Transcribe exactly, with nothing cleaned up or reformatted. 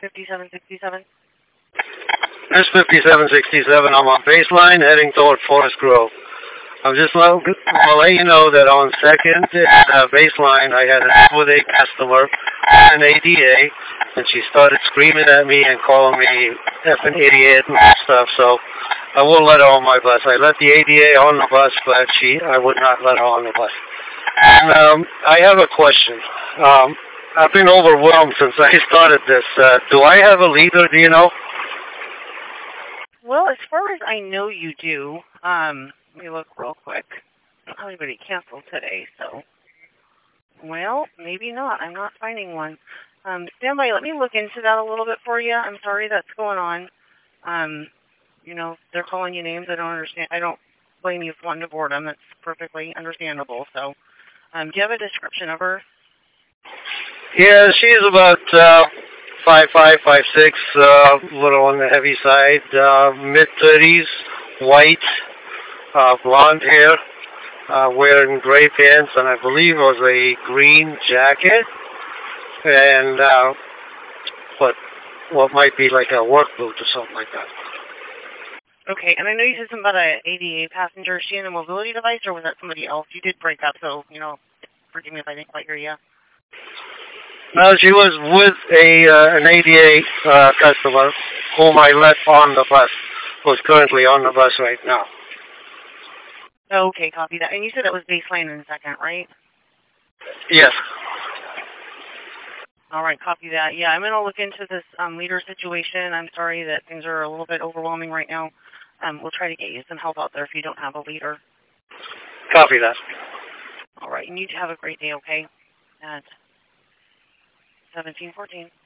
fifty-seven sixty-seven. It's fifty-seven sixty-seven. I'm on baseline heading toward Forest Grove. I'm just let, I'll let you know that on second uh, baseline, I had a with a customer, an A D A, and she started screaming at me and calling me effing idiot and stuff. So I won't let her on my bus. I let the A D A on the bus, but she, I would not let her on the bus. And um, I have a question. Um, I've been overwhelmed since I started this. Uh, do I have a leader? Do you know? Well, as far as I know, you do. Um, let me look real quick. Not anybody canceled today, so. Well, maybe not. I'm not finding one. Um, stand by. Let me look into that a little bit for you. I'm sorry that's going on. Um, you know, they're calling you names I don't understand. I don't blame you for wanting to board them. That's perfectly understandable. So, um, do you have a description of her? Yeah, she's about uh, five five, five six, uh, a little on the heavy side, uh, mid thirties, white, uh, blonde hair, uh, wearing gray pants, and I believe it was a green jacket, and uh, what what might be like a work boot or something like that. Okay, and I know you said something about an A D A passenger. Is she in a mobility device, or was that somebody else? You did break up, so, you know, forgive me if I didn't quite hear you. No, she was with a uh, an A D A uh, customer whom I let on the bus, who's currently on the bus right now. Okay, copy that. And you said that was baseline in a second, right? Yes. All right, copy that. Yeah, I'm going to look into this um, leader situation. I'm sorry that things are a little bit overwhelming right now. Um, we'll try to get you some help out there if you don't have a leader. Copy that. All right, and you have a great day, okay? At seventeen fourteen.